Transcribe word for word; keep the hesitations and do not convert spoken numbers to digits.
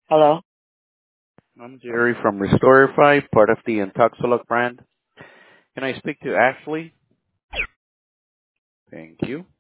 Hello. I'm Jerry from Restorify, part of the Intoxilog brand. Can I speak to Ashley? Thank you.